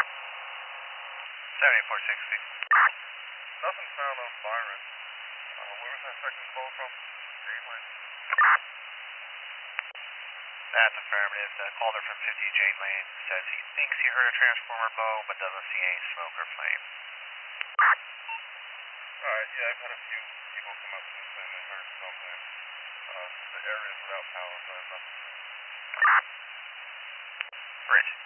7460. Nothing found on Byron. Where was that second call from? Janeway. That's affirmative. The caller from 50 Jane Lane says he thinks he heard a transformer blow, but doesn't see any smoke or flame. Alright, yeah, I've had a few people come up to me saying they heard something. The area's without power, so I have nothing. Bridge.